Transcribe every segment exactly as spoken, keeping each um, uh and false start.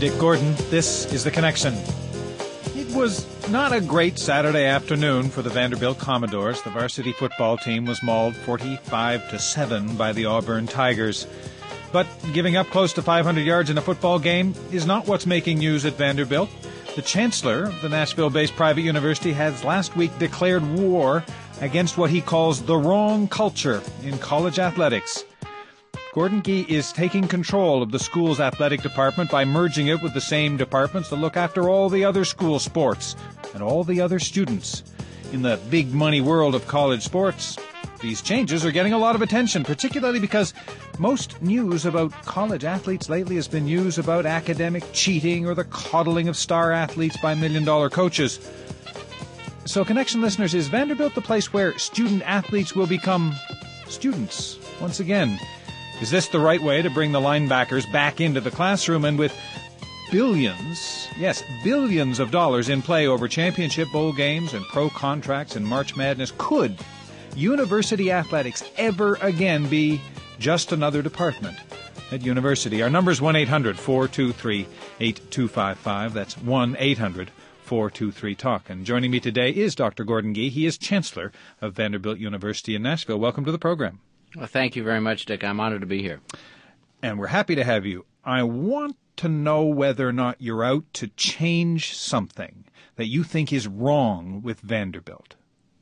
Dick Gordon. This is The Connection. It was not a great Saturday afternoon for the Vanderbilt Commodores. The varsity football team was mauled forty-five to seven by the Auburn Tigers. But giving up close to five hundred yards in a football game is not what's making news at Vanderbilt. The chancellor of the Nashville-based private university has last week declared war against what he calls the wrong culture in college athletics. Gordon Gee is taking control of the school's athletic department by merging it with the same departments that look after all the other school sports and all the other students. In the big money world of college sports, these changes are getting a lot of attention, particularly because most news about college athletes lately has been news about academic cheating or the coddling of star athletes by million-dollar coaches. So, Connection listeners, is Vanderbilt the place where student athletes will become students once again? Is this the right way to bring the linebackers back into the classroom? And with billions, yes, billions of dollars in play over championship bowl games and pro contracts and March Madness, could university athletics ever again be just another department at university? Our number is one eight hundred four two three eight two five five. That's one eight hundred four two three talk. And joining me today is Doctor Gordon Gee. He is Chancellor of Vanderbilt University in Nashville. Welcome to the program. Well, thank you very much, Dick. I'm honored to be here. And we're happy to have you. I want to know whether or not you're out to change something that you think is wrong with Vanderbilt.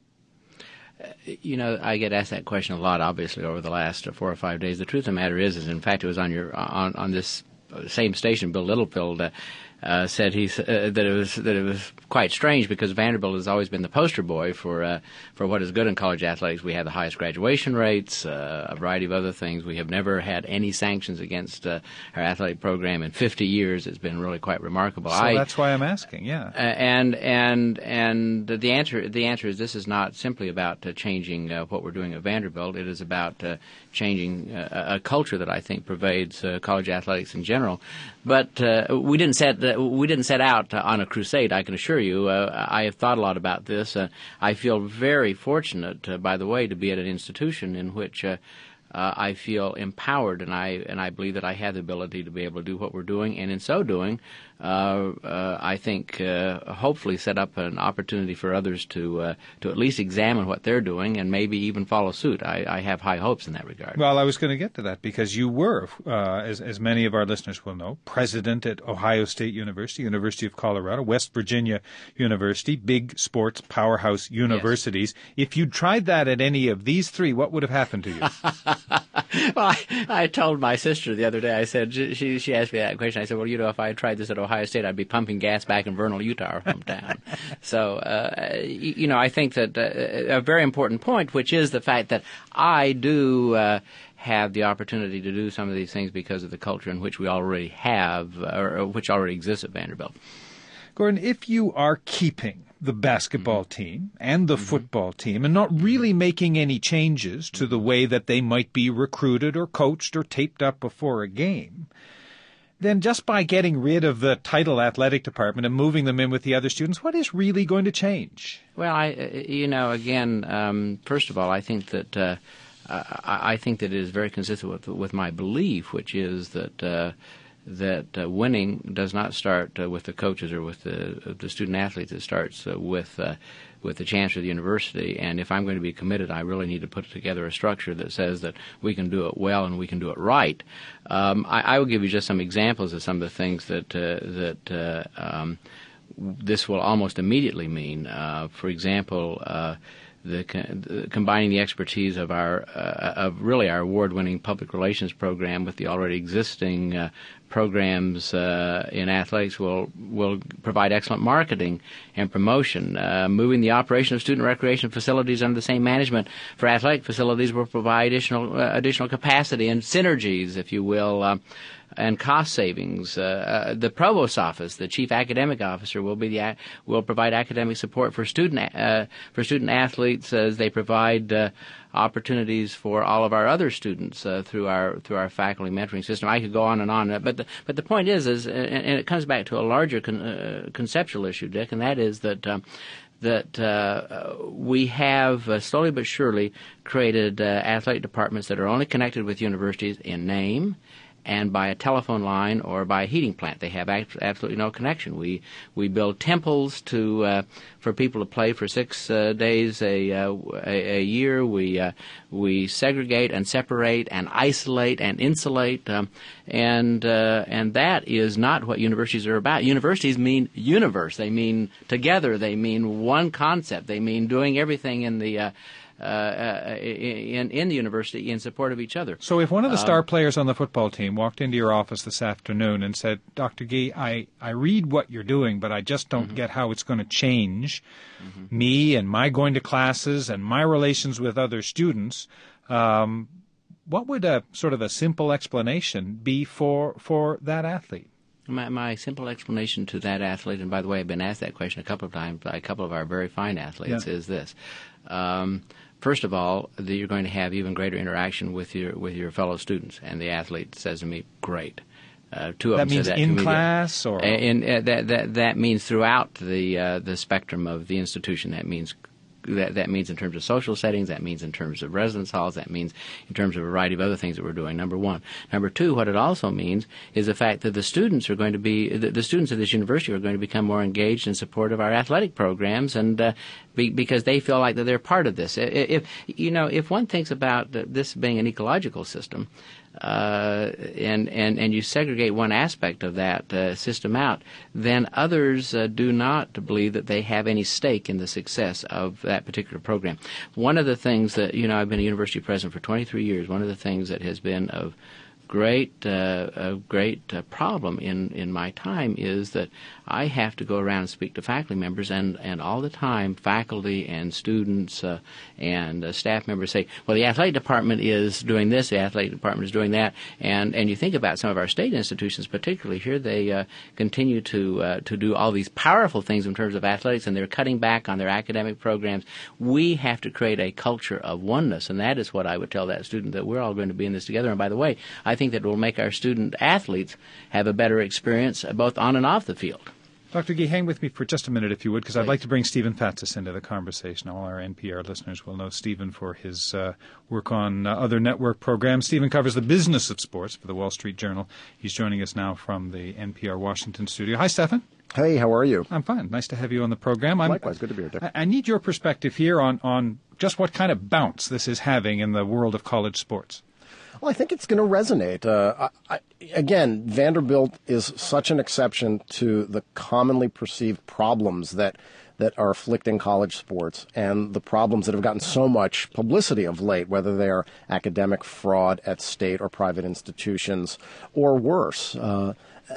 Uh, you know, I get asked that question a lot, obviously, over the last four or five days. The truth of the matter is, is in fact, it was on your on, on this same station, Bill Littlefield uh, uh, said he uh, that it was that it was quite strange because Vanderbilt has always been the poster boy for uh, for what is good in college athletics. We have the highest graduation rates, uh, a variety of other things. We have never had any sanctions against uh, our athletic program in fifty years. It's been really quite remarkable. So I, that's why I'm asking. Yeah. Uh, and and and the answer the answer is this is not simply about uh, changing uh, what we're doing at Vanderbilt. It is about uh, changing uh, a culture that I think pervades uh, college athletics in general. But uh, we didn't set uh, we didn't set out uh, on a crusade. I can assure you. Uh, I have thought a lot about this. Uh, I feel very fortunate, uh, by the way, to be at an institution in which uh, uh, I feel empowered, and I and I believe that I have the ability to be able to do what we're doing. And in so doing, uh, uh, I think uh, hopefully set up an opportunity for others to uh, to at least examine what they're doing and maybe even follow suit. I, I have high hopes in that regard. Well, I was going to get to that because you were, uh, as, as many of our listeners will know, president at Ohio State University, University of Colorado, West Virginia University, big sports powerhouse universities. Yes. If you'd tried that at any of these three, what would have happened to you? Well, I, I told my sister the other day, I said, she she asked me that question. I said, well, you know, if I had tried this at Ohio State, I'd be pumping gas back in Vernal, Utah, our hometown. So, uh, you know, I think that uh, a very important point, which is the fact that I do uh, have the opportunity to do some of these things because of the culture in which we already have, or which already exists at Vanderbilt. Gordon, if you are keeping the basketball mm-hmm. team and the mm-hmm. football team and not really making any changes to the way that they might be recruited or coached or taped up before a game, then just by getting rid of the title athletic department and moving them in with the other students, what is really going to change? Well, I, you know, again, um, first of all, I think that uh, I, I think that it is very consistent with with my belief, which is that uh, that uh, winning does not start uh, with the coaches or with the the student athletes. It starts uh, with uh, with the chancellor of the university. And if I'm going to be committed, I really need to put together a structure that says that we can do it well and we can do it right. Um, I, I will give you just some examples of some of the things that uh, that uh, um, this will almost immediately mean. Uh, for example, uh, The, the combining the expertise of our uh, of really our award-winning public relations program with the already existing uh, programs uh, in athletics will will provide excellent marketing and promotion. Uh, moving the operation of student recreation facilities under the same management for athletic facilities will provide additional uh, additional capacity and synergies, if you will. Uh, and cost savings. Uh, uh, the provost's office, the chief academic officer, will be the will provide academic support for student uh, for student athletes as they provide uh, opportunities for all of our other students uh, through our through our faculty mentoring system. I could go on and on, but the, but the point is, is and, and it comes back to a larger con, uh, conceptual issue, Dick, and that is that. Um, that uh, we have uh, slowly but surely created uh, athletic departments that are only connected with universities in name and by a telephone line or by a heating plant. They have absolutely no connection. We we build temples to uh, for people to play for six uh, days a, uh, a a year. We uh, we segregate and separate and isolate and insulate, um, and uh, and that is not what universities are about. Universities mean universe. They mean together. They mean one concept. They mean doing everything in the uh, Uh, uh, in, in the university in support of each other. So if one of the um, star players on the football team walked into your office this afternoon and said, Doctor Gee, I, I read what you're doing, but I just don't mm-hmm. get how it's going to change mm-hmm. me and my going to classes and my relations with other students, um, what would a sort of a simple explanation be for, for that athlete? My, my simple explanation to that athlete, and by the way, I've been asked that question a couple of times by a couple of our very fine athletes, yeah. is this. Um, First of all, that you're going to have even greater interaction with your with your fellow students. And the athlete says to me, "Great." Uh, two of that them means said that in to me. class, or and uh, that that that means throughout the uh, the spectrum of the institution. That means. That, that means in terms of social settings, that means in terms of residence halls, that means in terms of a variety of other things that we're doing, number one. Number two, what it also means is the fact that the students are going to be, the, the students of this university are going to become more engaged in support of our athletic programs, and uh, be, because they feel like that they're part of this. If, you know, if one thinks about this being an ecological system, Uh, and, and, and you segregate one aspect of that uh, system out, then others uh, do not believe that they have any stake in the success of that particular program. One of the things that, you know, I've been a university president for twenty-three years, one of the things that has been of great uh, a great uh, problem in, in my time is that I have to go around and speak to faculty members, and, and all the time faculty and students uh, and uh, staff members say, well, the athletic department is doing this, the athletic department is doing that, and, and you think about some of our state institutions particularly here, they uh, continue to uh, to do all these powerful things in terms of athletics, and they're cutting back on their academic programs. We have to create a culture of oneness, and that is what I would tell that student, that we're all going to be in this together. And by the way, I think that it will make our student athletes have a better experience uh, both on and off the field. Doctor Gee, hang with me for just a minute, if you would, because I'd like to bring Stephen Fatsis into the conversation. All our N P R listeners will know Stephen for his uh, work on uh, other network programs. Stephen covers the business of sports for the Wall Street Journal. He's joining us now from the N P R Washington studio. Hi, Stephen. Hey, how are you? I'm fine. Nice to have you on the program. I'm, Likewise, good to be here, Dick. I, I need your perspective here on, on just what kind of bounce this is having in the world of college sports. Well, I think it's going to resonate. Uh, I, I, again, Vanderbilt is such an exception to the commonly perceived problems that that are afflicting college sports and the problems that have gotten so much publicity of late, whether they are academic fraud at state or private institutions or worse. Uh,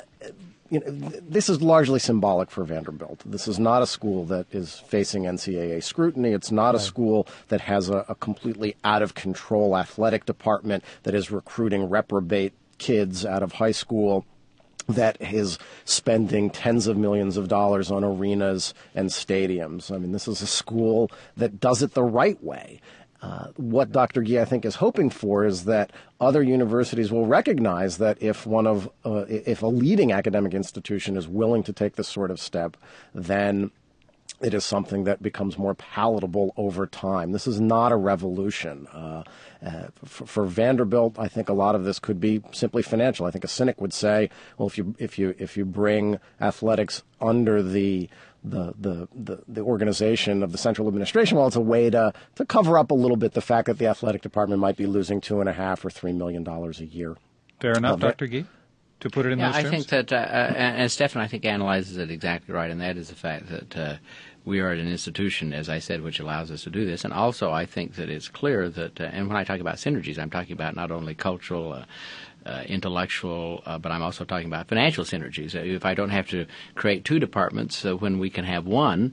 You know, this is largely symbolic for Vanderbilt. This is not a school that is facing N C double A scrutiny. It's not right. a school that has a, a completely out-of-control athletic department that is recruiting reprobate kids out of high school, that is spending tens of millions of dollars on arenas and stadiums. I mean, this is a school that does it the right way. Uh, what Doctor Gee, I think, is hoping for is that other universities will recognize that if one of, uh, if a leading academic institution is willing to take this sort of step, then it is something that becomes more palatable over time. This is not a revolution. Uh, uh, for, for Vanderbilt, I think a lot of this could be simply financial. I think a cynic would say, well, if you if you if you bring athletics under the The, the, the, the organization of the central administration, well, it's a way to, to cover up a little bit the fact that the athletic department might be losing two and a half or three million dollars a year. Fair enough, uh, Doctor Gee, to put it in yeah, those I terms? think that, uh, and Stephan, I think, analyzes it exactly right, and that is the fact that uh, we are at an institution, as I said, which allows us to do this. And also, I think that it's clear that, uh, and when I talk about synergies, I'm talking about not only cultural, uh, Uh, intellectual, uh, but I'm also talking about financial synergies. Uh, if I don't have to create two departments uh, when we can have one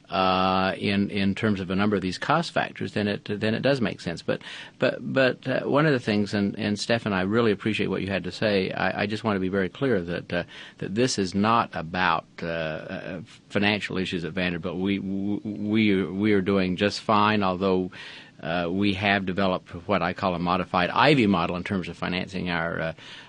uh, in in terms of a number of these cost factors, then it then it does make sense. But but but uh, one of the things, and, and Stephan, I really appreciate what you had to say. I, I just want to be very clear that uh, that this is not about uh, financial issues at Vanderbilt. We we we are doing just fine, although. Uh, we have developed what I call a modified Ivy model in terms of financing our uh,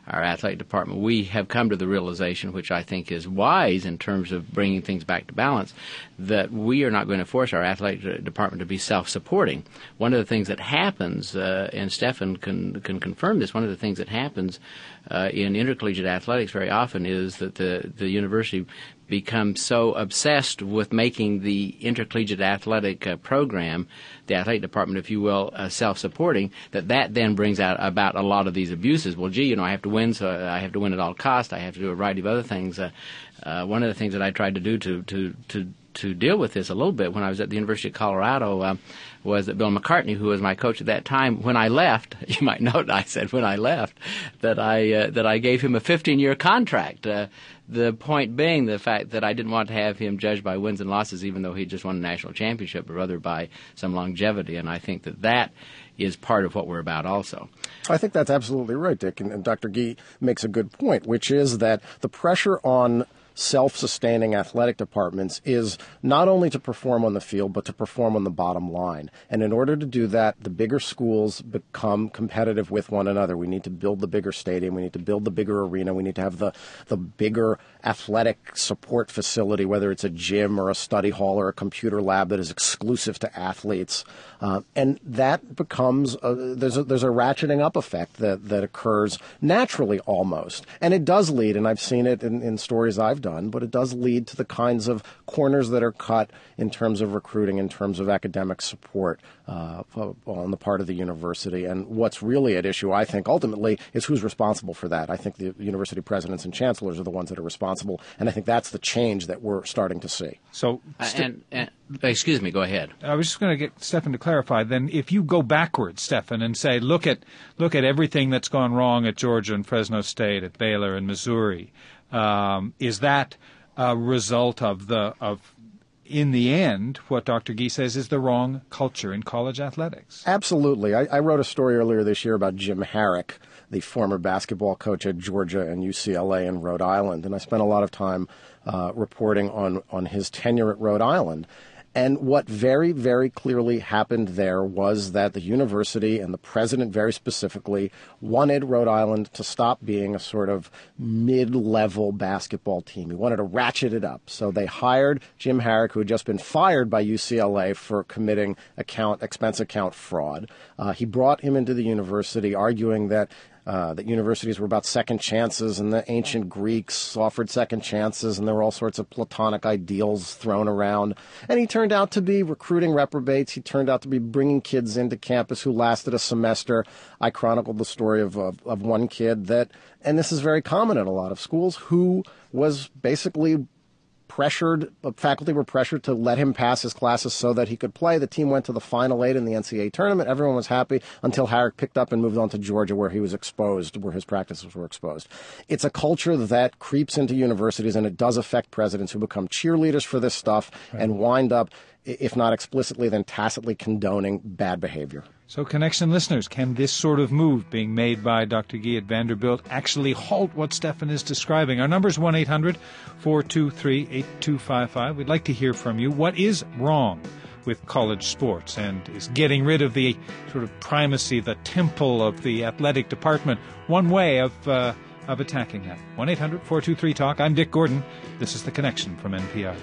our athletic department, we have come to the realization, which I think is wise in terms of bringing things back to balance, that we are not going to force our athletic department to be self-supporting. One of the things that happens, uh, and Stefan can can confirm this, one of the things that happens uh, in intercollegiate athletics very often is that the, the university become so obsessed with making the intercollegiate athletic uh, program, the athletic department, if you will, uh, self-supporting, that that then brings out about a lot of these abuses. Well, gee, you know, I have to win, so I have to win at all costs. I have to do a variety of other things. Uh, uh, one of the things that I tried to do to to to to deal with this a little bit when I was at the University of Colorado uh, was that Bill McCartney, who was my coach at that time, when I left, you might note I said when I left, that I uh, that I gave him a fifteen-year contract. Uh, the point being the fact that I didn't want to have him judged by wins and losses, even though he just won a national championship, but rather by some longevity. And I think that that is part of what we're about also. I think that's absolutely right, Dick. And, and Doctor Gee makes a good point, which is that the pressure on self-sustaining athletic departments is not only to perform on the field, but to perform on the bottom line. And in order to do that, the bigger schools become competitive with one another. We need to build the bigger stadium. We need to build the bigger arena. We need to have the, the bigger athletic support facility, whether it's a gym or a study hall or a computer lab that is exclusive to athletes. Uh, and that becomes, a, there's, a, there's a ratcheting up effect that, that occurs naturally almost. And it does lead, and I've seen it in, in stories I've done, but it does lead to the kinds of corners that are cut in terms of recruiting, in terms of academic support uh, on the part of the university. And what's really at issue, I think, ultimately, is who's responsible for that. I think the university presidents and chancellors are the ones that are responsible, and I think that's the change that we're starting to see. So, uh, and, and excuse me, go ahead. I was just going to get Stefan to clarify. Then, if you go backwards, Stefan, and say, look at look at everything that's gone wrong at Georgia and Fresno State, at Baylor and Missouri. Um, is that a result of the of, in the end, what Doctor Gee says is the wrong culture in college athletics? Absolutely. I, I wrote a story earlier this year about Jim Harrick, the former basketball coach at Georgia and U C L A and Rhode Island, and I spent a lot of time uh, reporting on, on his tenure at Rhode Island. And what very, very clearly happened there was that the university and the president very specifically wanted Rhode Island to stop being a sort of mid-level basketball team. He wanted to ratchet it up. So they hired Jim Harrick, who had just been fired by U C L A for committing account expense account fraud. Uh, he brought him into the university, arguing that Uh, that universities were about second chances, and the ancient Greeks offered second chances, and there were all sorts of Platonic ideals thrown around. And he turned out to be recruiting reprobates. He turned out to be bringing kids into campus who lasted a semester. I chronicled the story of, of, of one kid that, and this is very common in a lot of schools, who was basically pressured, faculty were pressured to let him pass his classes so that he could play. The team went to the Final Eight in the N C double A tournament. Everyone was happy until Harrick picked up and moved on to Georgia, where he was exposed, where his practices were exposed. It's a culture that creeps into universities, and it does affect presidents who become cheerleaders for this stuff right. and wind up, if not explicitly, then tacitly condoning bad behavior. So, Connection listeners, can this sort of move being made by Doctor Gee at Vanderbilt actually halt what Stefan is describing? Our number is one eight hundred four two three eight two five five. We'd like to hear from you. What is wrong with college sports, and is getting rid of the sort of primacy, the temple of the athletic department, one way of uh, of attacking that? one eight hundred four two three talk. I'm Dick Gordon. This is The Connection from N P R.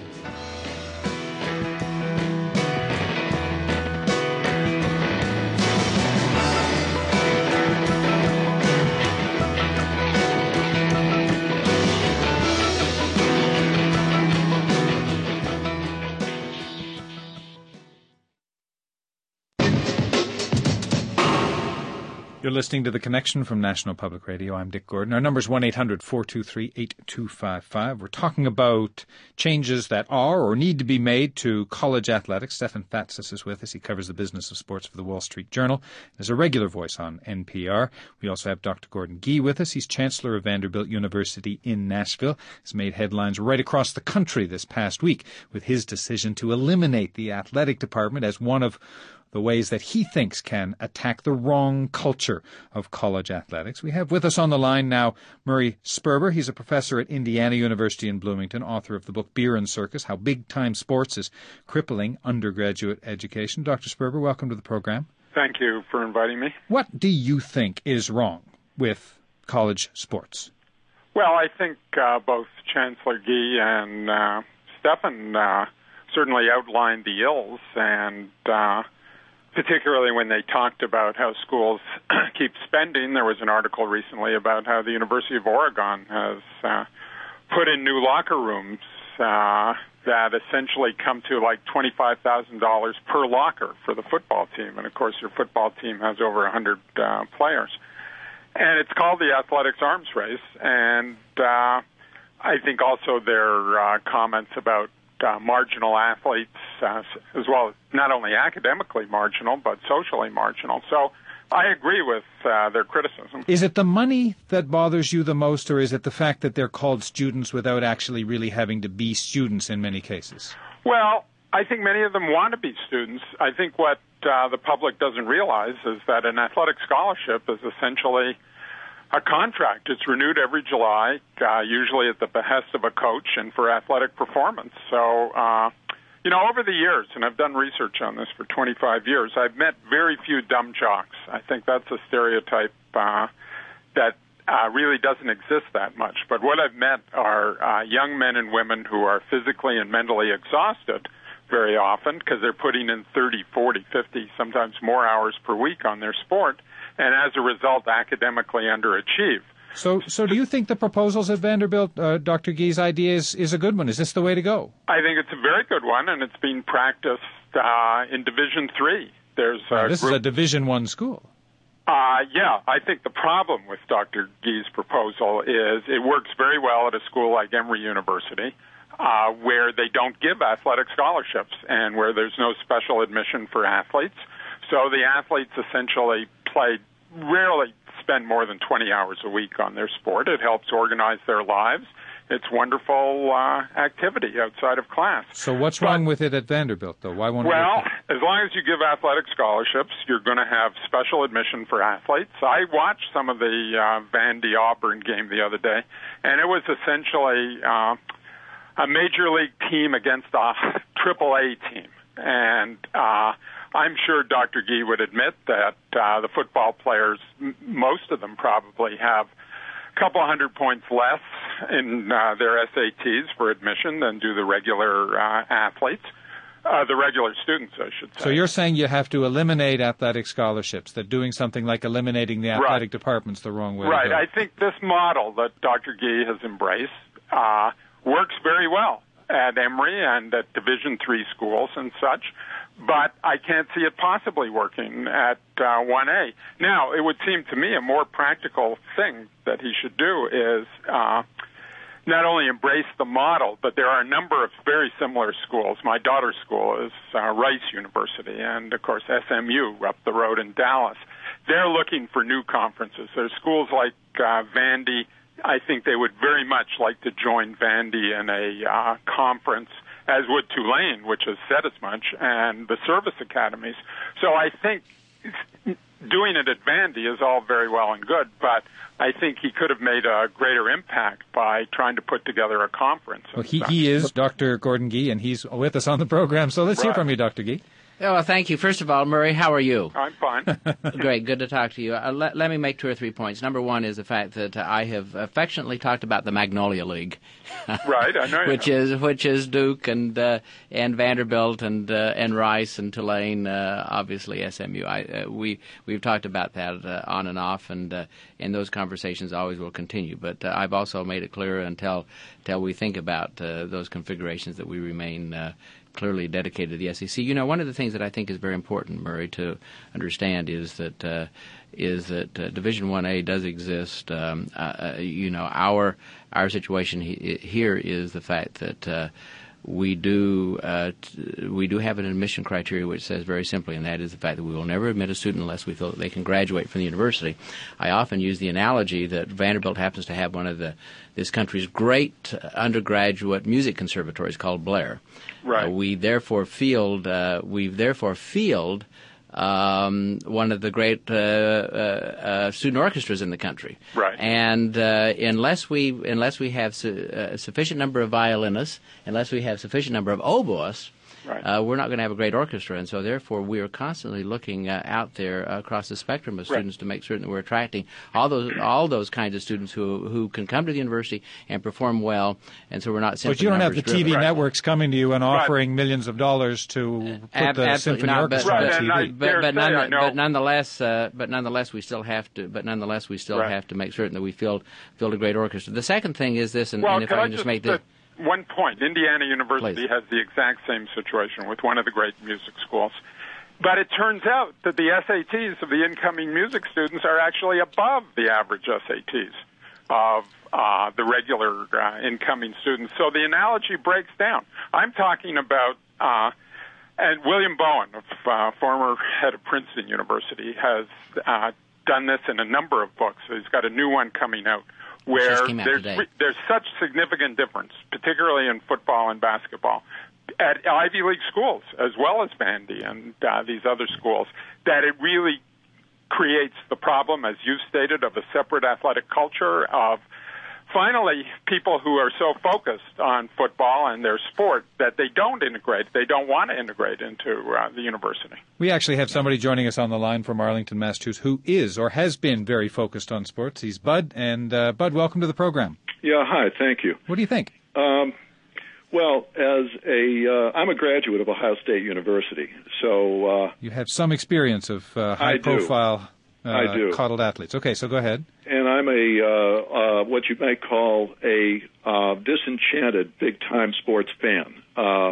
You're listening to The Connection from National Public Radio. I'm Dick Gordon. Our number is one eight hundred four two three eight two five five. We're talking about changes that are or need to be made to college athletics. Stefan Fatsis is with us. He covers the business of sports for the Wall Street Journal. There's a regular voice on N P R. We also have Doctor Gordon Gee with us. He's Chancellor of Vanderbilt University in Nashville. He's made headlines right across the country this past week with his decision to eliminate the athletic department as one of the ways that he thinks can attack the wrong culture of college athletics. We have with us on the line now Murray Sperber. He's a professor at Indiana University in Bloomington, author of the book Beer and Circus, How Big-Time Sports is Crippling Undergraduate Education. Doctor Sperber, welcome to the program. Thank you for inviting me. What do you think is wrong with college sports? Well, I think uh, both Chancellor Guy and uh, Stephan uh, certainly outlined the ills, and uh, particularly when they talked about how schools keep spending. There was an article recently about how the University of Oregon has uh, put in new locker rooms uh, that essentially come to like twenty-five thousand dollars per locker for the football team. And, of course, your football team has over one hundred uh, players. And it's called the athletics arms race. And uh, I think also their uh, comments about uh, marginal athletes, uh, as well as not only academically marginal, but socially marginal. So I agree with uh, their criticism. Is it the money that bothers you the most, or is it the fact that they're called students without actually really having to be students in many cases? Well, I think many of them want to be students. I think what uh, the public doesn't realize is that an athletic scholarship is essentially a contract. It's renewed every July, uh, usually at the behest of a coach and for athletic performance. So, uh, you know, over the years, and I've done research on this for twenty-five years, I've met very few dumb jocks. I think that's a stereotype uh, that uh, really doesn't exist that much. But what I've met are uh, young men and women who are physically and mentally exhausted very often because they're putting in thirty, forty, fifty, sometimes more hours per week on their sport, and as a result, academically underachieve. So, so do you think the proposals at Vanderbilt, uh, Doctor Guy's idea is, is a good one? Is this the way to go? I think it's a very good one, and it's being practiced uh, in Division Three. There's uh, this group, is a Division One school. Uh, yeah, I think the problem with Doctor Guy's proposal is it works very well at a school like Emory University, uh, where they don't give athletic scholarships and where there's no special admission for athletes. So the athletes essentially play, rarely spend more than twenty hours a week on their sport. It helps organize their lives. It's wonderful uh, activity outside of class. So what's but, wrong with it at Vanderbilt, though? Why won't well, it work? as long as you give athletic scholarships, you're going to have special admission for athletes. I watched some of the uh, Vandy Auburn game the other day, and it was essentially uh, a major league team against a triple A team. And uh, I'm sure Doctor Guy would admit that uh, the football players, m- most of them probably have a couple hundred points less in uh, their S A Ts for admission than do the regular uh, athletes, uh, the regular students, I should say. So you're saying you have to eliminate athletic scholarships, that doing something like eliminating the athletic right. department's the wrong way right. to go. I think this model that Doctor Guy has embraced uh, works very well at Emory and at Division Three schools and such, but I can't see it possibly working at uh, one A. Now, it would seem to me a more practical thing that he should do is uh, not only embrace the model, but there are a number of very similar schools. My daughter's school is uh, Rice University, and, of course, S M U up the road in Dallas. They're looking for new conferences. There's schools like uh, Vandy. I think they would very much like to join Vandy in a uh, conference, as would Tulane, which has said as much, and the service academies. So I think doing it at Vandy is all very well and good, but I think he could have made a greater impact by trying to put together a conference. Well, he, he is Doctor Gordon Guy, and he's with us on the program, so let's right. hear from you, Doctor Guy. Oh, well, thank you. First of all, Murray, how are you? I'm fine. Great. Good to talk to you. Uh, let, let me make two or three points. Number one is the fact that uh, I have affectionately talked about the Magnolia League. Right, I know you which have. is which is Duke and uh, and Vanderbilt and uh, and Rice and Tulane, uh, obviously S M U. I, uh, we we've talked about that uh, on and off, and uh, and those conversations always will continue. But uh, I've also made it clear until until we think about uh, those configurations that we remain Uh, clearly dedicated to the S E C. You know, one of the things that I think is very important, Murray, to understand is that uh, is that uh, Division one A does exist. Um, uh, you know, our our situation he, here is the fact that uh, we do uh, t- we do have an admission criteria which says very simply, and that is the fact that we will never admit a student unless we feel that they can graduate from the university. I often use the analogy that Vanderbilt happens to have one of the this country's great undergraduate music conservatories called Blair. Right. Uh, we therefore field uh, we therefore field um, one of the great uh, uh, uh, student orchestras in the country. Right. And uh, unless we unless we have su- a sufficient number of violinists, unless we have sufficient number of oboists, Right. uh, we're not going to have a great orchestra. And so, therefore, we are constantly looking uh, out there uh, across the spectrum of students right. to make certain that we're attracting all those all those kinds of students who who can come to the university and perform well. And so we're not simply But you don't have the driven. T V right. networks coming to you and offering right. millions of dollars to put Ab- the absolutely symphony not, orchestra but, on right, T V. I But, but, say, none, I but nonetheless, uh, but nonetheless, we still have to. But nonetheless, we still right. have to make certain that we field field a great orchestra. The second thing is this, and, well, and if I I can just make this. One point. Indiana University Please. has the exact same situation with one of the great music schools. But it turns out that the S A Ts of the incoming music students are actually above the average S A Ts of uh, the regular uh, incoming students. So the analogy breaks down. I'm talking about, uh, and William Bowen, uh, former head of Princeton University, has uh, done this in a number of books. He's got a new one coming out, where there's, there's such significant difference, particularly in football and basketball, at Ivy League schools as well as Vandy and uh, these other schools, that it really creates the problem, as you stated, of a separate athletic culture, of finally people who are so focused on football and their sport that they don't integrate, they don't want to integrate into uh, the university. We actually have somebody joining us on the line from Arlington, Massachusetts, who is or has been very focused on sports. He's Bud, and uh, Bud, welcome to the program. Yeah, hi, thank you. What do you think? Um, well, as a, uh, I'm a graduate of Ohio State University, so... Uh, you have some experience of uh, high-profile uh, I do. coddled athletes. Okay, so go ahead. And I'm a, uh, uh, what you might call a uh, disenchanted big-time sports fan. Uh,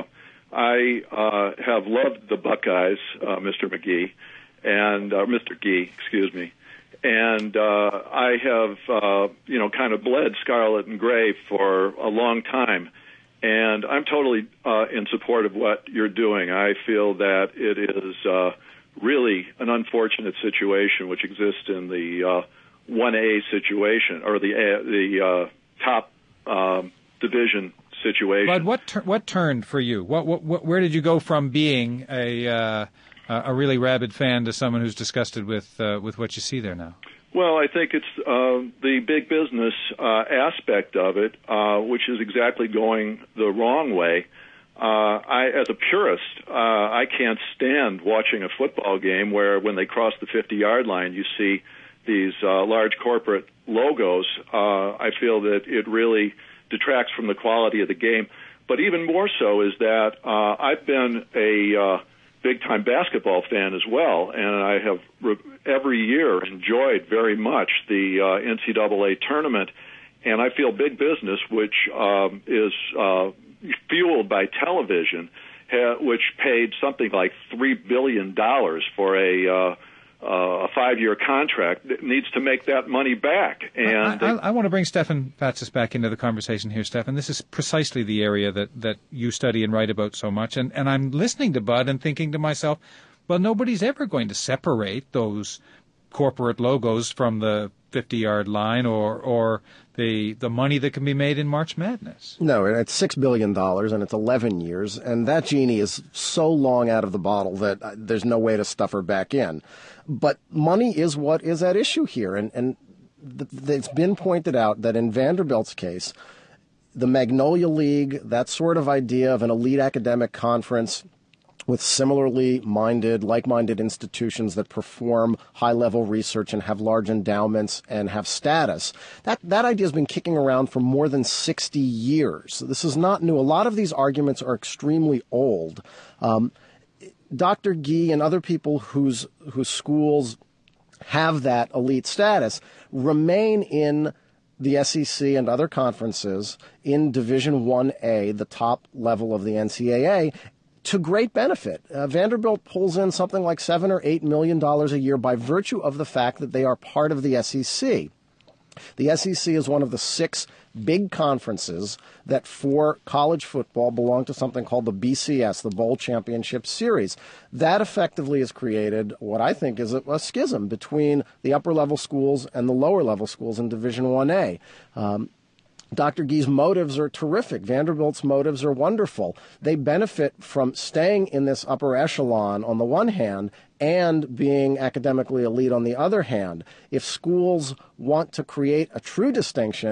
I uh, have loved the Buckeyes, uh, Mister McGee, and uh, Mister Gee, excuse me, and uh, I have, uh, you know, kind of bled scarlet and gray for a long time, and I'm totally uh, in support of what you're doing. I feel that it is uh, really an unfortunate situation which exists in the uh, one A situation, or the uh, the uh, top um, division situation. But what tur- what turned for you? What, what what where did you go from being a uh, a really rabid fan to someone who's disgusted with uh, with what you see there now? Well, I think it's uh, the big business uh, aspect of it, uh, which is exactly going the wrong way. Uh, I, as a purist, uh, I can't stand watching a football game where, when they cross the fifty-yard line, you see these uh, large corporate logos. Uh, I feel that it really detracts from the quality of the game. But even more so is that uh, I've been a uh, big-time basketball fan as well, and I have re- every year enjoyed very much the uh, N C double A tournament. And I feel big business, which um, is uh, fueled by television, ha- which paid something like three billion dollars for a uh, Uh, a five-year contract, that needs to make that money back. And I, I, I want to bring Stefan Fatsis back into the conversation here, Stefan. This is precisely the area that, that you study and write about so much. And, and I'm listening to Bud and thinking to myself, well, nobody's ever going to separate those corporate logos from the fifty-yard line or or the the money that can be made in March Madness. No, it's six billion dollars, and it's eleven years, and that genie is so long out of the bottle that uh, there's no way to stuff her back in. But money is what is at issue here, and, and th- th- it's been pointed out that in Vanderbilt's case, the Magnolia League, that sort of idea of an elite academic conference with similarly minded, like-minded institutions that perform high-level research and have large endowments and have status. That that idea has been kicking around for more than sixty years. This is not new. A lot of these arguments are extremely old. Um, Doctor Gee and other people whose whose schools have that elite status remain in the S E C and other conferences in Division one A, the top level of the N C double A, to great benefit. Uh, Vanderbilt pulls in something like seven or eight million dollars a year by virtue of the fact that they are part of the S E C. The S E C is one of the six big conferences that for college football belong to something called the B C S, the Bowl Championship Series. That effectively has created what I think is a, a schism between the upper-level schools and the lower-level schools in Division one A. Um, Doctor Gee's motives are terrific. Vanderbilt's motives are wonderful. They benefit from staying in this upper echelon on the one hand and being academically elite on the other hand. If schools want to create a true distinction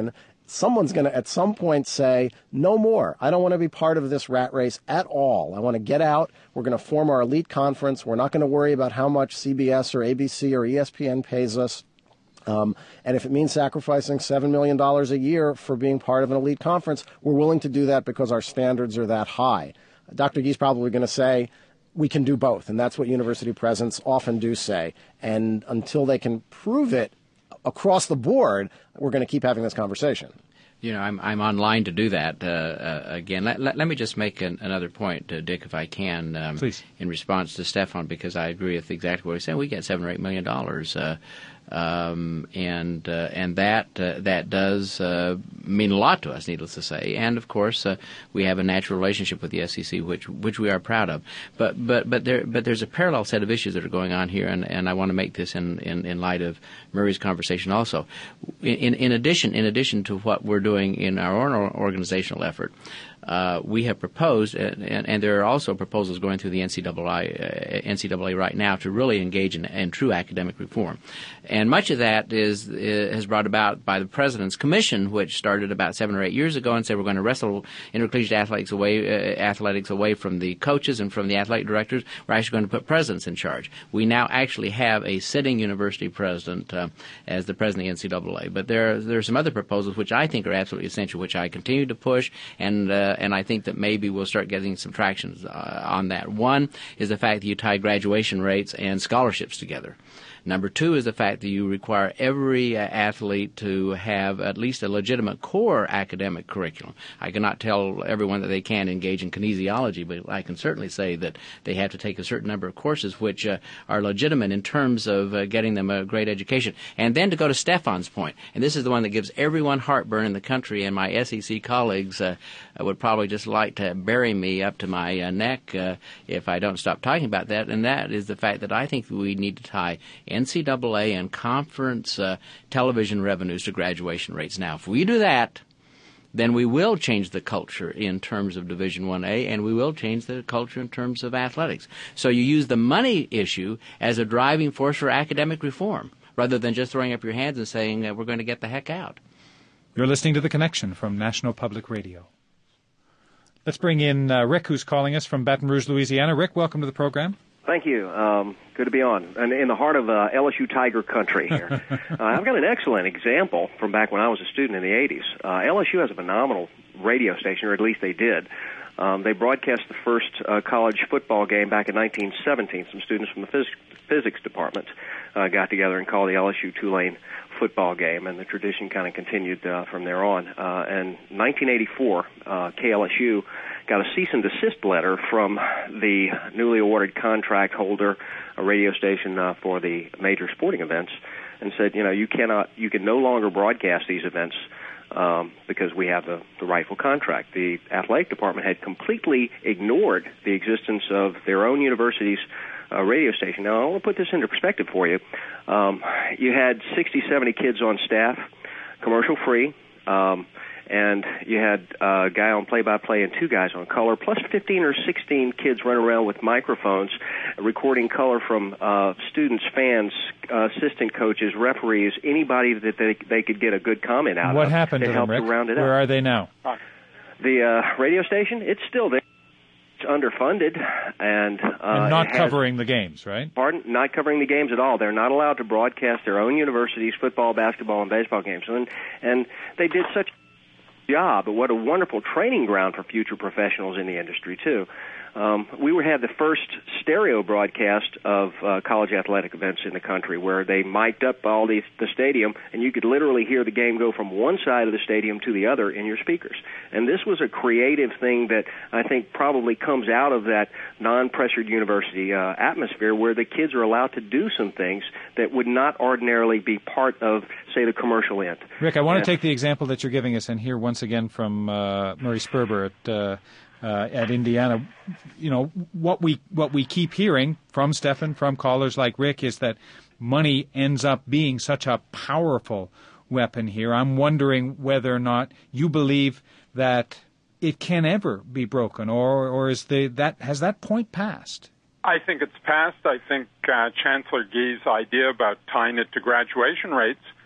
someone's going to at some point say, no more. I don't want to be part of this rat race at all. I want to get out. We're going to form our elite conference. We're not going to worry about how much C B S or A B C or E S P N pays us. Um, and if it means sacrificing seven million dollars a year for being part of an elite conference, we're willing to do that because our standards are that high. Doctor Gee's probably going to say, we can do both, and that's what university presidents often do say. And until they can prove it across the board, we're going to keep having this conversation. You know, I'm I'm online to do that. Uh, uh, again, let, let, let me just make an, another point, uh, Dick, if I can, um, Please. In response to Stefan, because I agree with exactly what he's saying. We get seven or eight million dollars, uh, um, and uh, and that uh, that does uh, mean a lot to us, needless to say. And of course, uh, we have a natural relationship with the S E C, which which we are proud of. But but but there but there's a parallel set of issues that are going on here, and, and I want to make this in, in, in light of Murray's conversation also. In in addition in addition to what we're doing in our own organizational effort, uh, we have proposed, and, and, and there are also proposals going through the N C double A, uh, N C double A right now to really engage in, in true academic reform. And much of that is, is brought about by the President's Commission, which started about seven or eight years ago and said we're going to wrestle intercollegiate athletics away, uh, athletics away from the coaches and from the athletic directors. We're actually going to put presidents in charge. We now actually have a sitting university president uh, as the president of the N C double A. But there, there are some other proposals which I think are absolutely essential, which I continue to push, and uh, and I think that maybe we'll start getting some traction uh, on that. One is the fact that you tie graduation rates and scholarships together. Number two is the fact that you require every uh, athlete to have at least a legitimate core academic curriculum. I cannot tell everyone that they can engage in kinesiology, but I can certainly say that they have to take a certain number of courses which uh, are legitimate in terms of uh, getting them a great education. And then to go to Stefan's point, and this is the one that gives everyone heartburn in the country, and my S E C colleagues uh, would probably just like to bury me up to my uh, neck uh, if I don't stop talking about that, and that is the fact that I think we need to tie N C double A and conference uh, television revenues to graduation rates. Now, if we do that, then we will change the culture in terms of Division one A, and we will change the culture in terms of athletics. So you use the money issue as a driving force for academic reform, rather than just throwing up your hands and saying uh, we're going to get the heck out. You're listening to The Connection from National Public Radio. Let's bring in uh, Rick, who's calling us from Baton Rouge, Louisiana. Rick, welcome to the program. Thank you. Um, good to be on. And in the heart of uh, L S U Tiger country here. uh, I've got an excellent example from back when I was a student in the eighties. Uh, L S U has a phenomenal radio station, or at least they did. Um, they broadcast the first uh, college football game back in nineteen seventeen. Some students from the phys- physics department uh, got together and called the L S U Tulane football game, and the tradition kind of continued uh, from there on. Uh, and nineteen eighty-four, uh, K L S U got a cease and desist letter from the newly awarded contract holder, a radio station uh, for the major sporting events, and said, you know, you cannot, you can no longer broadcast these events um, because we have the, the rightful contract. The athletic department had completely ignored the existence of their own university's uh, radio station. Now, I want to put this into perspective for you. Um, you had sixty, seventy kids on staff, commercial-free, um, and you had a guy on play-by-play and two guys on color, plus fifteen or sixteen kids running around with microphones, recording color from uh, students, fans, uh, assistant coaches, referees, anybody that they, they could get a good comment out what of. What happened to them, Rick? Round it Where out. are they now? The uh, radio station, it's still there. It's underfunded and, uh, and not has, covering the games, right? Pardon? Not covering the games at all. They're not allowed to broadcast their own universities' football, basketball, and baseball games. And, and they did such a job, but what a wonderful training ground for future professionals in the industry, too. Um, we would have the first stereo broadcast of uh, college athletic events in the country, where they mic'd up all the, the stadium, and you could literally hear the game go from one side of the stadium to the other in your speakers. And this was a creative thing that I think probably comes out of that non-pressured university uh, atmosphere, where the kids are allowed to do some things that would not ordinarily be part of, say, the commercial end. Rick, I want and, to take the example that you're giving us and hear once again from uh, Murray Sperber at uh, Uh, at Indiana. You know, what we what we keep hearing from Stefan, from callers like Rick, is that money ends up being such a powerful weapon here. I'm wondering whether or not you believe that it can ever be broken, or or is the that has that point passed? I think it's passed. I think uh, Chancellor Gee's idea about tying it to graduation rates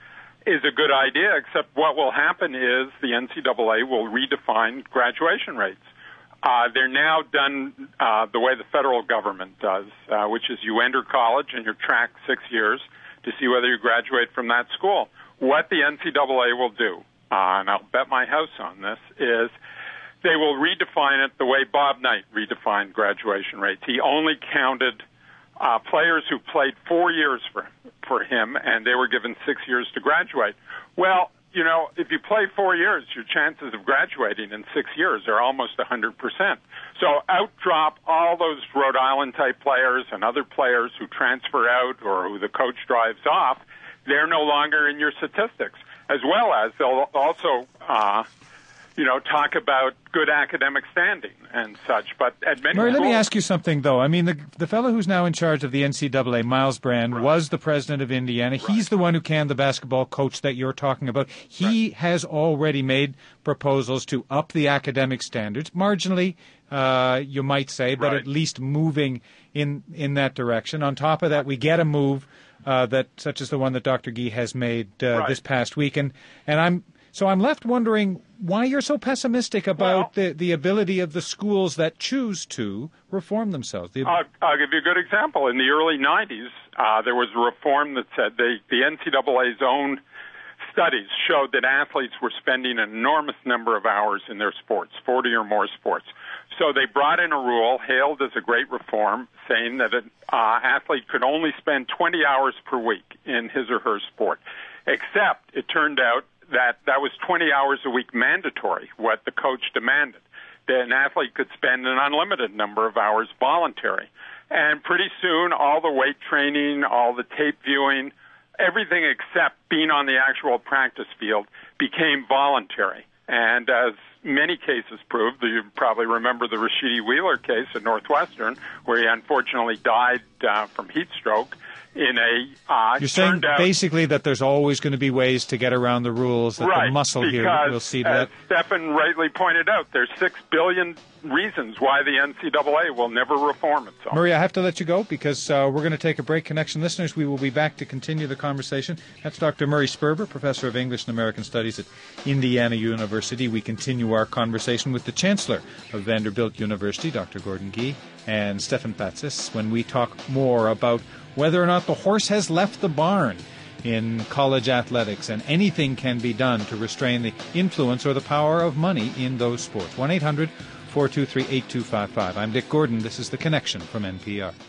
is a good idea, except what will happen is the N C double A will redefine graduation rates. Uh, they're now done uh, the way the federal government does, uh, which is you enter college and you're tracked six years to see whether you graduate from that school. What the N C double A will do, uh, and I'll bet my house on this, is they will redefine it the way Bob Knight redefined graduation rates. He only counted uh, players who played four years for for him, and they were given six years to graduate. Well, you know, if you play four years, your chances of graduating in six years are almost one hundred percent. So outdrop all those Rhode Island-type players and other players who transfer out or who the coach drives off. They're no longer in your statistics, as well as they'll also, uh, you know, talk about good academic standing and such. But at many Murray, schools, let me ask you something, though. I mean, the the fellow who's now in charge of the N C double A, Miles Brand, right. was the president of Indiana. Right. He's the one who canned the basketball coach that you're talking about. He right. has already made proposals to up the academic standards, marginally, uh, you might say, but right. at least moving in in that direction. On top of that, we get a move uh, that such as the one that Doctor Gee has made uh, right. this past week, and and I'm. So I'm left wondering why you're so pessimistic about well, the, the ability of the schools that choose to reform themselves. The, I'll, I'll give you a good example. In the early nineties, uh, there was a reform that said they, the N C double A's own studies showed that athletes were spending an enormous number of hours in their sports, forty or more sports. So they brought in a rule, hailed as a great reform, saying that an uh, athlete could only spend twenty hours per week in his or her sport, except it turned out that that was twenty hours a week mandatory, what the coach demanded. That an athlete could spend an unlimited number of hours voluntary. And pretty soon, all the weight training, all the tape viewing, everything except being on the actual practice field became voluntary. And as many cases proved, you probably remember the Rashidi Wheeler case at Northwestern, where he unfortunately died uh, from heat stroke. In a, uh, You're saying out, basically that there's always going to be ways to get around the rules, that right, the muscle because, here will see that. As Stephan rightly pointed out, there's six billion reasons why the N C double A will never reform itself. Murray, I have to let you go because uh, we're going to take a break. Connection listeners, we will be back to continue the conversation. That's Doctor Murray Sperber, Professor of English and American Studies at Indiana University. We continue our conversation with the Chancellor of Vanderbilt University, Doctor Gordon Gee, and Stephan Fatsis, when we talk more about whether or not the horse has left the barn in college athletics, and anything can be done to restrain the influence or the power of money in those sports. one eight hundred four two three eight two five five. I'm Dick Gordon. This is The Connection from N P R.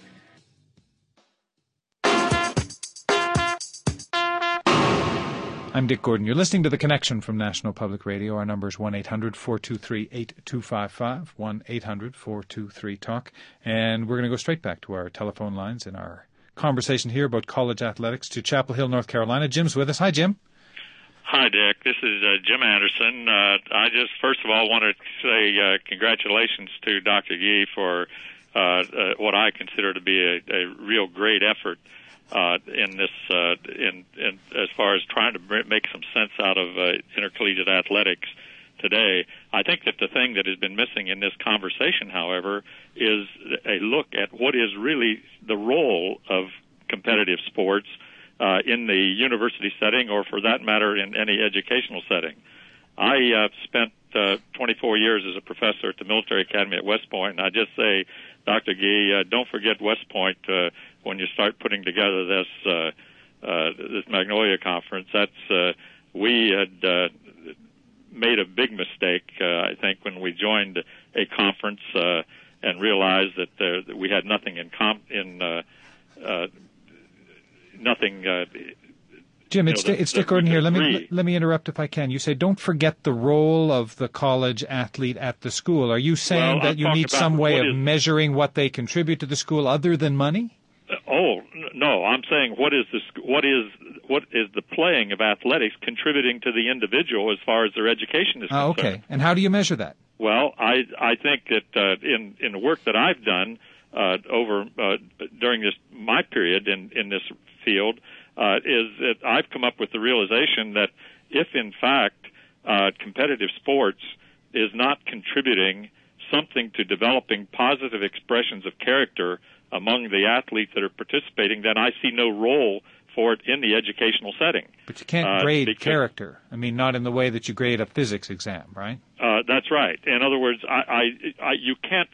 I'm Dick Gordon. You're listening to The Connection from National Public Radio. Our number is one eight hundred four two three eight two five five, one eight hundred four two three talk. And we're going to go straight back to our telephone lines in our conversation here about college athletics to Chapel Hill, North Carolina. Jim's with us. Hi, Jim. Hi, Dick. This is uh, Jim Anderson. Uh, I just, first of all, wanted to say uh, congratulations to Doctor Gee for uh, uh, what I consider to be a, a real great effort Uh, in this, uh, in, in as far as trying to make some sense out of uh, intercollegiate athletics today. I think that the thing that has been missing in this conversation, however, is a look at what is really the role of competitive sports uh, in the university setting, or for that matter, in any educational setting. I uh, spent uh, twenty-four years as a professor at the Military Academy at West Point, and I just say, Doctor Gee, uh, don't forget West Point uh, when you start putting together this uh, uh, this Magnolia Conference. That's uh, we had uh, made a big mistake, uh, I think, when we joined a conference uh, and realized that, uh, that we had nothing in com- in uh, uh, nothing. Uh, Jim, it's, you know, it's Dick Gordon here. Let me let me interrupt if I can. You say don't forget the role of the college athlete at the school. Are you saying well, that I'm you need some way of is, measuring what they contribute to the school other than money? Uh, oh no, I'm saying what is the what is what is the playing of athletics contributing to the individual as far as their education is uh, concerned? Okay, and how do you measure that? Well, I I think that uh, in in the work that I've done uh, over uh, during this my period in in this field. Uh, is that I've come up with the realization that if, in fact, uh, competitive sports is not contributing something to developing positive expressions of character among the athletes that are participating, then I see no role for it in the educational setting. But you can't uh, grade because, character. I mean, not in the way that you grade a physics exam, right? Uh, that's right. In other words, I, I, I you can't,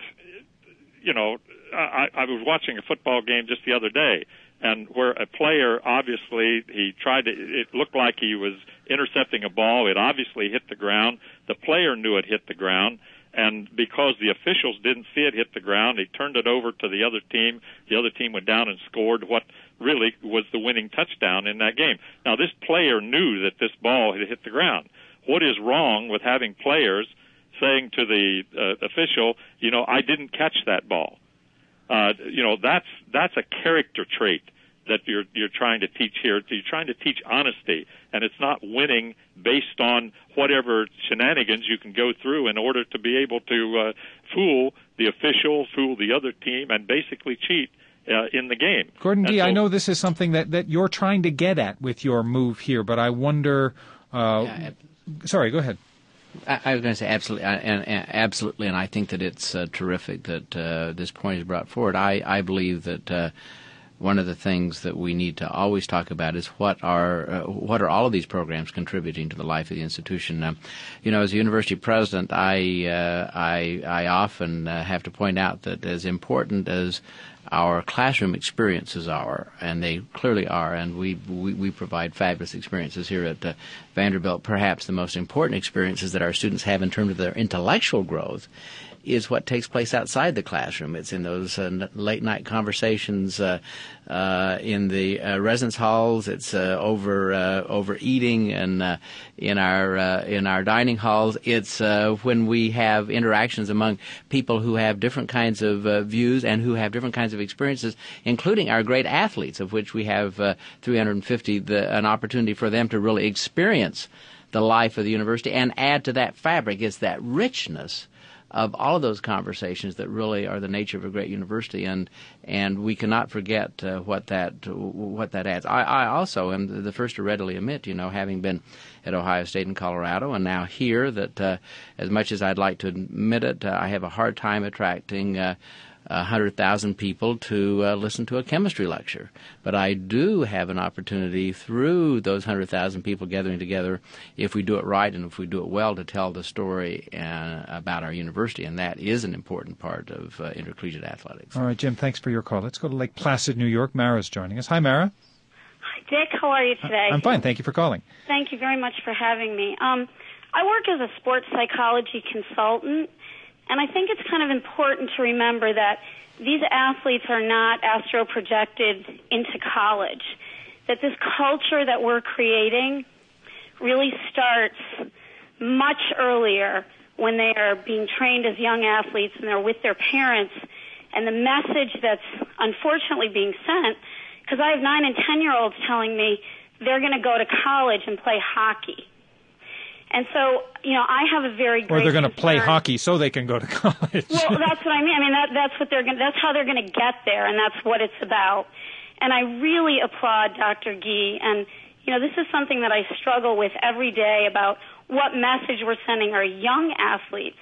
you know, I, I was watching a football game just the other day, and where a player, obviously, he tried to, it looked like he was intercepting a ball. It obviously hit the ground. The player knew it hit the ground. And because the officials didn't see it hit the ground, he turned it over to the other team. The other team went down and scored what really was the winning touchdown in that game. Now, this player knew that this ball had hit the ground. What is wrong with having players saying to the uh, official, you know, I didn't catch that ball? Uh, you know, that's that's a character trait that you're you're trying to teach here. You're trying to teach honesty, and it's not winning based on whatever shenanigans you can go through in order to be able to uh, fool the official, fool the other team, and basically cheat uh, in the game. Gordon Gee, so, I know this is something that, that you're trying to get at with your move here, but I wonder. Uh, yeah, sorry, go ahead. I, I was going to say absolutely, and, and absolutely, and I think that it's uh, terrific that uh, this point is brought forward. I, I believe that uh, one of the things that we need to always talk about is what are uh, what are all of these programs contributing to the life of the institution. Um, you know, as a university president, I uh, I, I often uh, have to point out that as important as our classroom experiences are, and they clearly are, and we we, we provide fabulous experiences here at uh, Vanderbilt. Perhaps the most important experiences that our students have in terms of their intellectual growth is what takes place outside the classroom. It's in those uh, late-night conversations uh, uh, in the uh, residence halls. It's uh, over uh, over eating and uh, in our uh, in our dining halls. It's uh, when we have interactions among people who have different kinds of uh, views and who have different kinds of experiences, including our great athletes, of which we have uh, three hundred fifty, the, an opportunity for them to really experience the life of the university and add to that fabric. It's that richness of all of those conversations that really are the nature of a great university, and and we cannot forget uh, what that what that adds. I, I also am the first to readily admit, you know, having been at Ohio State and Colorado, and now here, that uh, as much as I'd like to admit it, uh, I have a hard time attracting Uh, one hundred thousand people to uh, listen to a chemistry lecture. But I do have an opportunity through those one hundred thousand people gathering together, if we do it right and if we do it well, to tell the story uh, about our university, and that is an important part of uh, intercollegiate athletics. All right, Jim, thanks for your call. Let's go to Lake Placid, New York. Mara's joining us. Hi, Mara. Hi, Dick. How are you today? I'm fine. Thank you for calling. Thank you very much for having me. Um, I work as a sports psychology consultant, and I think it's kind of important to remember that these athletes are not astro-projected into college, that this culture that we're creating really starts much earlier when they are being trained as young athletes and they're with their parents. And the message that's unfortunately being sent, because I have nine and ten-year-olds telling me they're going to go to college and play hockey. And so, you know, I have a very great Or they're going to play concern. hockey so they can go to college. Well, that's what I mean. I mean, that, that's what they're going. That's how they're going to get there, and that's what it's about. And I really applaud Doctor Gee. And you know, this is something that I struggle with every day about what message we're sending our young athletes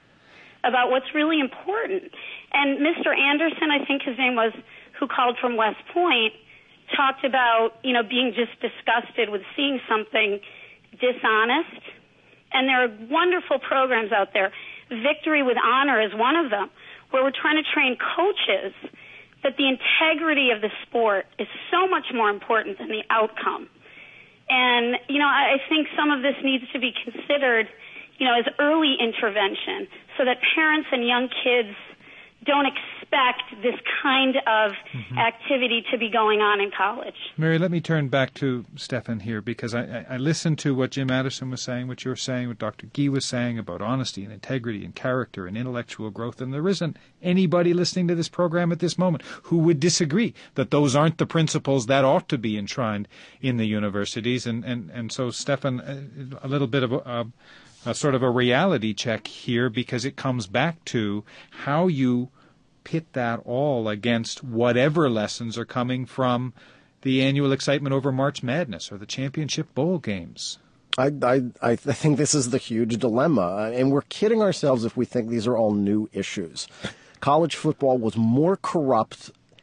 about what's really important. And Mister Anderson, I think his name was, who called from West Point, talked about, you know, being just disgusted with seeing something dishonest. And there are wonderful programs out there. Victory with Honor is one of them, where we're trying to train coaches that the integrity of the sport is so much more important than the outcome. And, you know, I think some of this needs to be considered, you know, as early intervention so that parents and young kids don't expect this kind of mm-hmm. activity to be going on in college. Mary, let me turn back to Stefan here, because I, I, I listened to what Jim Anderson was saying, what you're saying, what Doctor Gee was saying about honesty and integrity and character and intellectual growth, and there isn't anybody listening to this program at this moment who would disagree that those aren't the principles that ought to be enshrined in the universities. And, and, and so, Stefan, a little bit of a... a A sort of a reality check here, because it comes back to how you pit that all against whatever lessons are coming from the annual excitement over March Madness or the championship bowl games. I, I, I think this is the huge dilemma, and we're kidding ourselves if we think these are all new issues. College football was more corrupt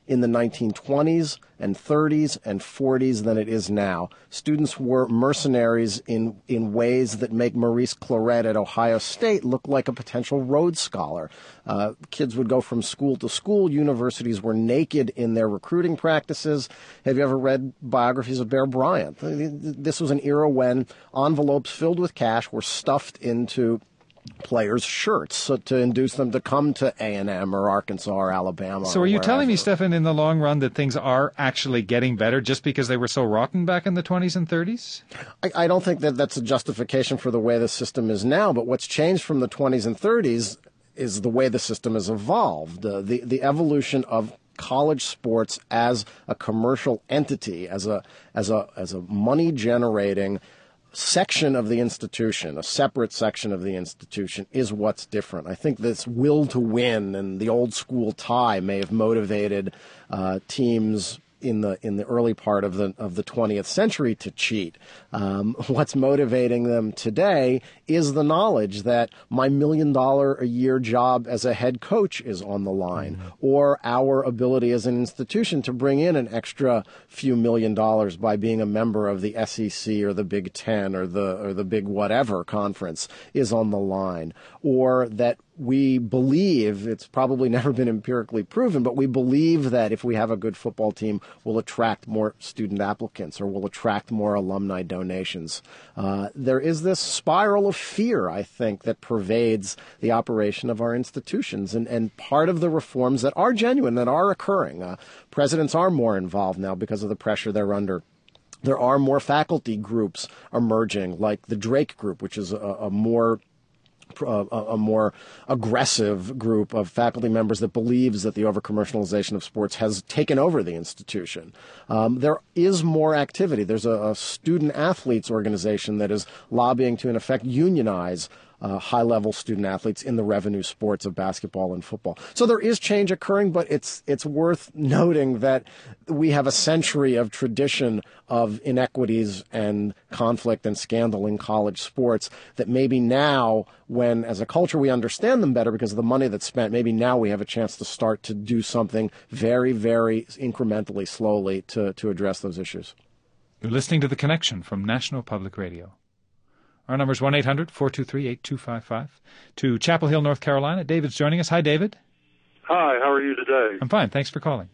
in the nineteen twenties and thirties and forties than it is now. Students were mercenaries in, in ways that make Maurice Clarett at Ohio State look like a potential Rhodes Scholar. Uh, kids would go from school to school. Universities were naked in their recruiting practices. Have you ever read biographies of Bear Bryant? This was an era when envelopes filled with cash were stuffed into players' shirts so to induce them to come to A and M or Arkansas or Alabama. So are you telling me, Stefan, in the long run that things are actually getting better just because they were so rotten back in the twenties and thirties? I, I don't think that that's a justification for the way the system is now, but what's changed from the twenties and thirties is the way the system has evolved. Uh, the, the evolution of college sports as a commercial entity, as a as a as a money-generating section of the institution, a separate section of the institution, is what's different. I think this will to win and the old school tie may have motivated uh, teams in the in the early part of the of the twentieth century to cheat. Um, what's motivating them today is the knowledge that my million dollar a year job as a head coach is on the line, mm-hmm. or our ability as an institution to bring in an extra few million dollars by being a member of the S E C or the Big Ten or the or the Big Whatever conference is on the line, or that we believe, it's probably never been empirically proven, but we believe that if we have a good football team, we'll attract more student applicants or we'll attract more alumni donations. Uh, there is this spiral of fear, I think, that pervades the operation of our institutions. And, and part of the reforms that are genuine, that are occurring, uh, presidents are more involved now because of the pressure they're under. There are more faculty groups emerging, like the Drake Group, which is a, a more A, a more aggressive group of faculty members that believes that the overcommercialization of sports has taken over the institution. Um, there is more activity. There's a, a student-athletes organization that is lobbying to, in effect, unionize Uh, high-level student athletes in the revenue sports of basketball and football. So there is change occurring, but it's it's worth noting that we have a century of tradition of inequities and conflict and scandal in college sports that maybe now, when as a culture we understand them better because of the money that's spent, maybe now we have a chance to start to do something very, very incrementally, slowly to, to address those issues. You're listening to The Connection from National Public Radio. Our number is one eight hundred four two three eight two five five. To Chapel Hill, North Carolina, David's joining us. Hi, David. Hi, how are you today? I'm fine. Thanks for calling.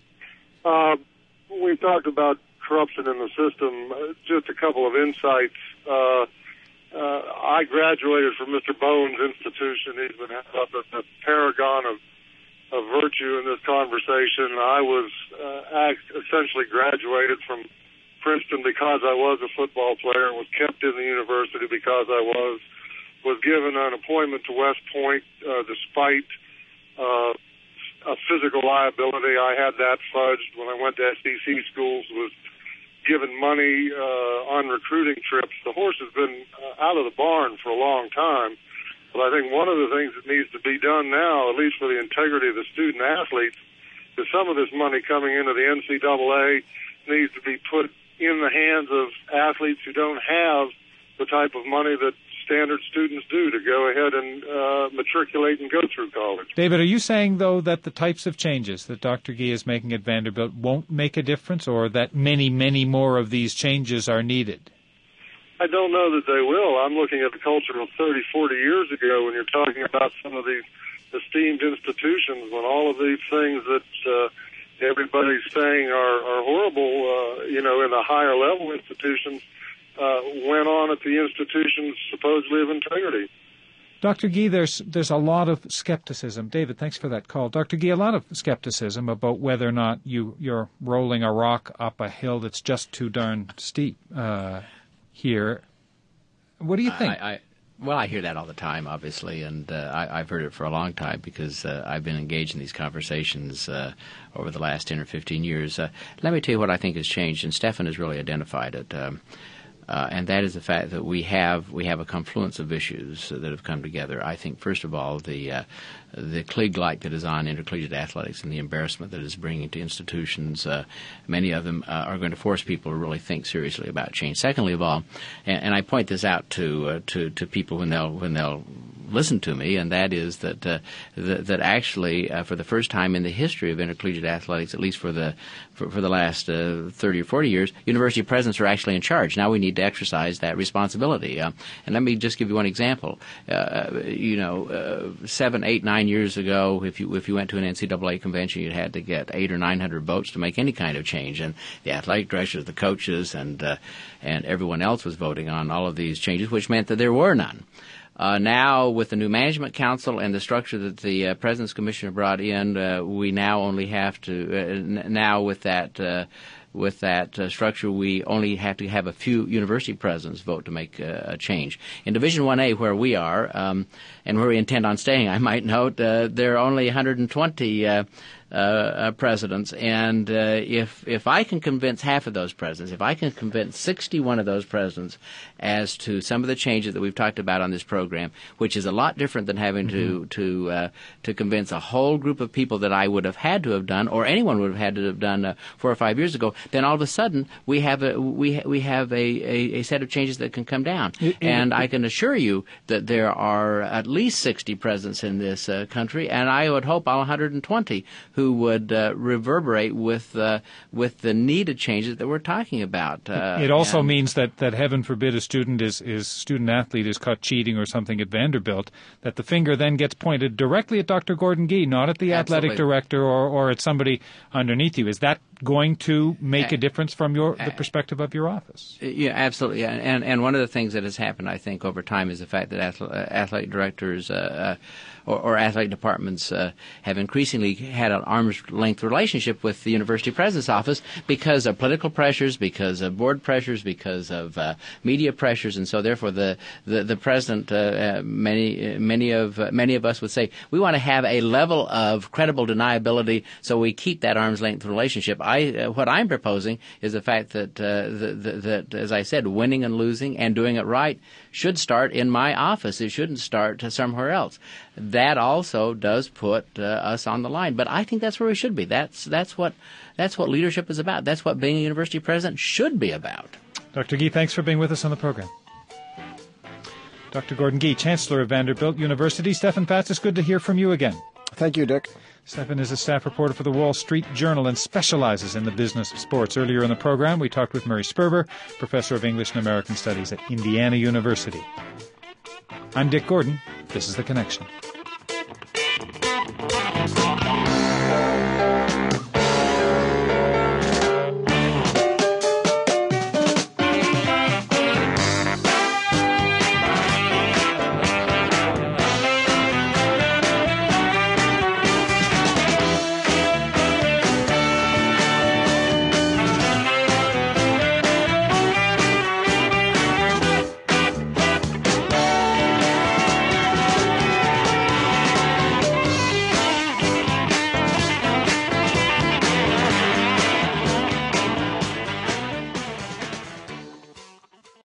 Uh, we've talked about corruption in the system. Uh, just a couple of insights. Uh, uh, I graduated from Mister Bowen's institution. He's been held up as the paragon of, of virtue in this conversation. I was uh, act, essentially graduated from Princeton because I was a football player and was kept in the university because I was, was given an appointment to West Point uh, despite uh, a physical liability. I had that fudged when I went to S E C schools, was given money uh, on recruiting trips. The horse has been uh, out of the barn for a long time, but I think one of the things that needs to be done now, at least for the integrity of the student athletes, is some of this money coming into the N C double A needs to be put in the hands of athletes who don't have the type of money that standard students do to go ahead and uh, matriculate and go through college. David, are you saying, though, that the types of changes that Doctor Gee is making at Vanderbilt won't make a difference, or that many, many more of these changes are needed? I don't know that they will. I'm looking at the culture of thirty, forty years ago when you're talking about some of these esteemed institutions, when all of these things that uh, everybody's saying are, are horrible, uh, you know, in the higher level institutions, uh, went on at the institutions supposedly of integrity. Doctor Gee, there's there's a lot of skepticism. David, thanks for that call. Doctor Gee, a lot of skepticism about whether or not you, you're rolling a rock up a hill that's just too darn steep uh, here. What do you think? I, I, well, I hear that all the time, obviously, and uh, I, I've heard it for a long time because uh, I've been engaged in these conversations uh, over the last ten or fifteen years. Uh, let me tell you what I think has changed, and Stefan has really identified it. Um, Uh, and that is the fact that we have we have a confluence of issues that have come together. I think, first of all, the uh, the Klieg-like that is on intercollegiate athletics and the embarrassment that is bringing to institutions. Uh, many of them uh, are going to force people to really think seriously about change. Secondly of all, and, and I point this out to uh, to to people when they'll when they'll listen to me, and that is that uh, that, that actually uh, for the first time in the history of intercollegiate athletics, at least for the for, for the last uh, thirty or forty years, university presidents are actually in charge. Now we need to exercise that responsibility. Uh, and let me just give you one example. Uh, you know, uh, seven, eight, nine years ago, if you if you went to an N C double A convention, you had to get eight or nine hundred votes to make any kind of change, and the athletic directors, the coaches, and uh, and everyone else was voting on all of these changes, which meant that there were none. Uh, now, with the new management council and the structure that the uh, President's Commissioner brought in, uh, we now only have to uh, n- now with that uh, with that uh, structure, we only have to have a few university presidents vote to make uh, a change. In Division one A, where we are um, and where we intend on staying, I might note, uh, there are only one hundred twenty uh, uh, uh, presidents, and uh, if if I can convince half of those presidents, if I can convince sixty-one of those presidents as to some of the changes that we've talked about on this program, which is a lot different than having mm-hmm. to to uh, to convince a whole group of people that I would have had to have done, or anyone would have had to have done uh, four or five years ago, then all of a sudden we have a we we have a, a, a set of changes that can come down. It, it, and I can assure you that there are at least sixty presidents in this uh, country, and I would hope all one hundred twenty who would uh, reverberate with uh, with the needed changes that we're talking about. Uh, it also and, means that, that heaven forbid a student is is student athlete is caught cheating or something at Vanderbilt, that the finger then gets pointed directly at Doctor Gordon Gee, not at the absolutely. athletic director or, or at somebody underneath you. Is that going to make a difference from your the perspective of your office? Yeah, absolutely. Yeah. And and one of the things that has happened, I think, over time is the fact that athletic directors uh, uh, or, or athletic departments uh, have increasingly had an arm's length relationship with the university president's office because of political pressures, because of board pressures, because of uh, media pressures, and so therefore the the, the president, uh, uh, many many of uh, many of us would say we want to have a level of credible deniability, so we keep that arm's length relationship. I, uh, what I'm proposing is the fact that, uh, that, that, as I said, winning and losing and doing it right should start in my office. It shouldn't start somewhere else. That also does put uh, us on the line. But I think that's where we should be. That's that's what that's what leadership is about. That's what being a university president should be about. Doctor Gee, thanks for being with us on the program. Doctor Gordon Gee, Chancellor of Vanderbilt University. Stephan Fatz, it's good to hear from you again. Thank you, Dick. Stephan is a staff reporter for the Wall Street Journal and specializes in the business of sports. Earlier in the program, we talked with Murray Sperber, professor of English and American Studies at Indiana University. I'm Dick Gordon. This is The Connection.